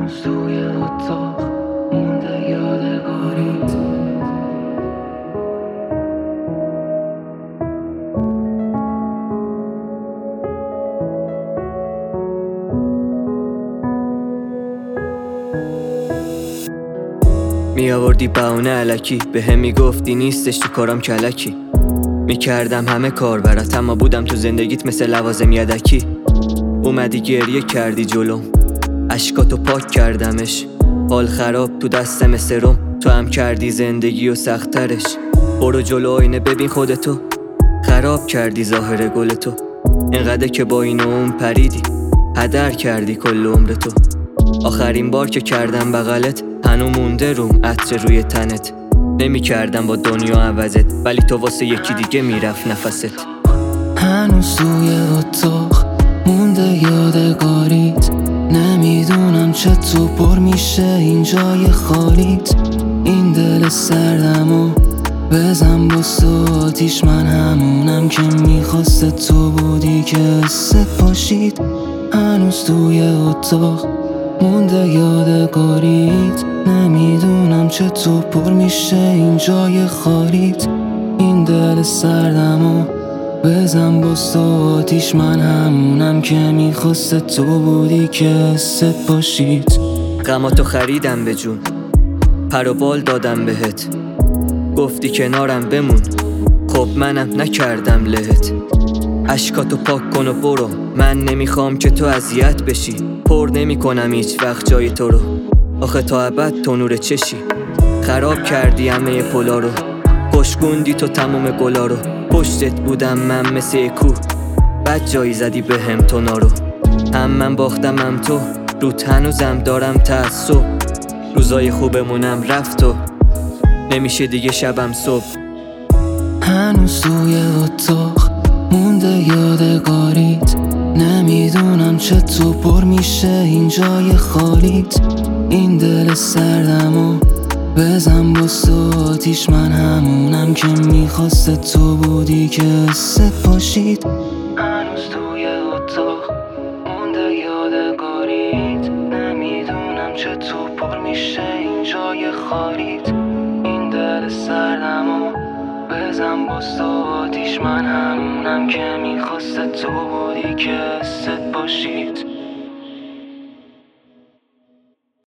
هنوز توی اتاق مونده یادگاریت. میآوردی بهونه الکی، بهم میگفتی نیستش تو کارم کلکی. میکردم همه کار برات، اما بودم تو زندگیت مثل لوازم یدکی. اومدی گریه کردی جلوم، اشکاتو پاک کردمش. حال خراب تو دستم سرم، تو هم کردی زندگی و سخترش. برو جلو آینه ببین خودتو، خراب کردی ظاهر گلتو. اینقدر که با این و اون پریدی، هدر کردی کل عمرتو. آخرین بار که کردم بغلت، هنو مونده روم عطر روی تنت. نمی کردم با دنیا عوضت، ولی تو واسه یکی دیگه میرفت نفست. هنوز توی اتاق مونده یادگاریت. نمیدونم چطور پر میشه این جای خالیت. این دل سردمو بزن با آتیش، من همونم که میخواسته تو بودی که حست باشید. هنوز توی اتاق مونده یادگاریت. نمیدونم چطور پر میشه این جای خالیت. این دل سردمو بزن با آتیش، من همونم که میخواسته تو بودی که حست باشید. غماتو خریدم به جون، پر و بال دادم بهت. گفتی کنارم بمون، خب منم نکردم لهت. اشکاتو پاک کن و برو، من نمیخوام که تو اذیت بشی. پر نمی کنم هیچ وقت جای تو رو، آخه تا ابد تو نور چشی. خراب کردی همه پلا رو، خوشگوندی تو تموم گلا رو. پشتت بودم من مثل کوه، بد جایی زدی به هم تو نارو. هم من باختم هم تو، روت هنوزم دارم تعصب. روزای خوبمونم رفت و نمیشه دیگه شبم صبح. هنوز توی اتاق مونده یادگاریت. نمیدونم چطور پر میشه این جای خالیت. این دل سردمو بزن با آتیش، من همونم که میخواسته تو بودی که حست باشید. هنوز توی اتاق مونده یادگاریت. نمیدونم چطور پر میشه این جای خالیت. این دل سردمو بزن با آتیش، من همونم که میخواسته تو بودی که حست باشید.